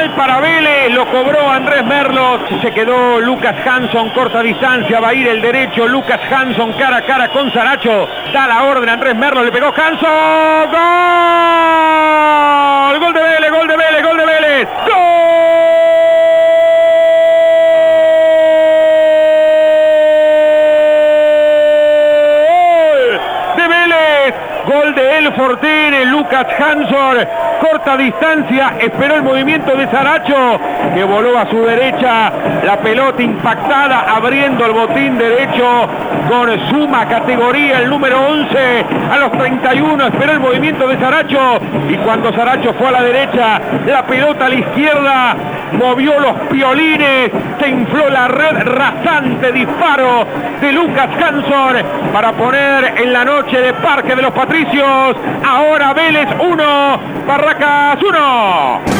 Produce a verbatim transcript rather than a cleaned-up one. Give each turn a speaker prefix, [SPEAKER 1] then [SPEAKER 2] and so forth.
[SPEAKER 1] penal para Vélez, lo cobró Andrés Merlos, se quedó Lucas Hanson, corta distancia, va a ir el derecho, Lucas Hanson cara a cara con Saracho, da la orden Andrés Merlos, le pegó Hanson, ¡gol! Gol de Vélez, gol de Vélez, gol de Vélez, ¡gol! Gol de El Fortín, Lucas Hanson, corta distancia, esperó el movimiento de Saracho, que voló a su derecha, la pelota impactada, abriendo el botín derecho con suma categoría, el número once, a los treinta y uno, esperó el movimiento de Saracho, y cuando Saracho fue a la derecha, la pelota a la izquierda, movió los piolines, se infló la red, rasante disparo de Lucas Hanson para poner en la noche de Parque de los Patricios. Ahora Vélez uno, Barracas uno.